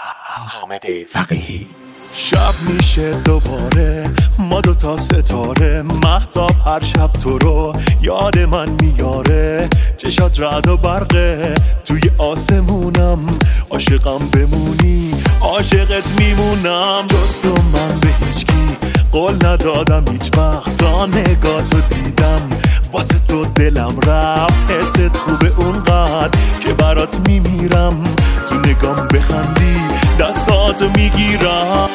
حامد فقیهی. شب میشه دوباره، ما دوتا ستاره، مهتاب هر شب تو رو یاد من میاره. چشات رعد و برقه توی آسمونم، عاشقم بمونی عاشقت میمونم. جز تو من به هیچکی قول ندادم هیچ وقت، تا نگاهتو دیدم واسه تو دلم رفت. حست خوبه اونقدر که برات میمیرم، تو نگام بخندی دستاتو میگیرم.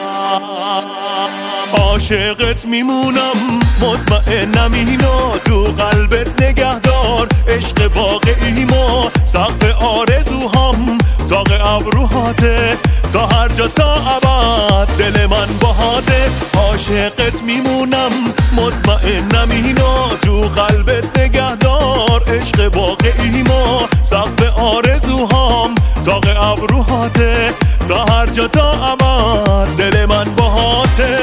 عاشقت میمونم مطمئنم اینو تو قلبت نگهدار. عشق واقعی ما سقف آرزوهام، داغ ابروهاته تا هر جا تا ابد دل من باهاته. عاشقت میمونم مطمئنم اینو تو قلبت نگهدار. عشق واقعی ما سقف آرزوهام، داغ ابروهاته تا هر جا تا ابد دل من باهاته.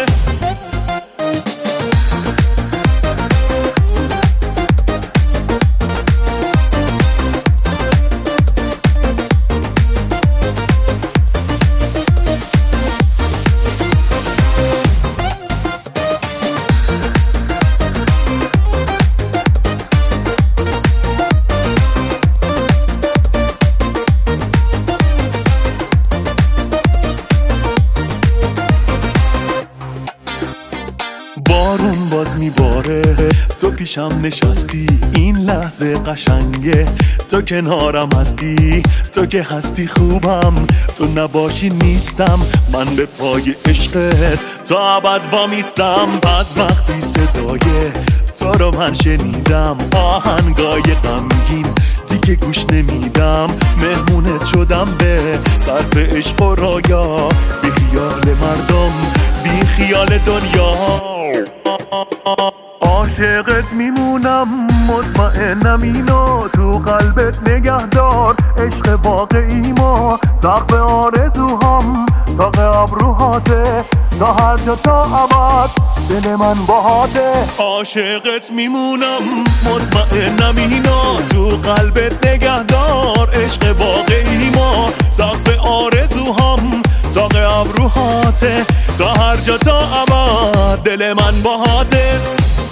بارون باز میباره، تو پیشم نشستی، این لحظه قشنگه تو کنارم هستی. تو که هستی خوبم، تو نباشی نیستم. من به پای عشقت تا ابد وامیستم. از وقتی صدای تو رو من شنیدم، آهنگای غمگین دیگه گوش نمیدم. مهمونت شدم به صرف عشق و رویا، بی خیال مردم بی خیال دنیا. عاشقت میمونم مطمئنم اینو تو قلبت نگهدار. عشق واقعی ما سقف آرزوهام، داغ ابروهاته تا هر جا تا ابد دل من باهاته. عاشقت میمونم مطمئنم اینو تو قلبت نگهدار. عشق واقعی ما سقف آرزوهام، داغ ابروهاته تا هر جا تا ابد دل من باهاته.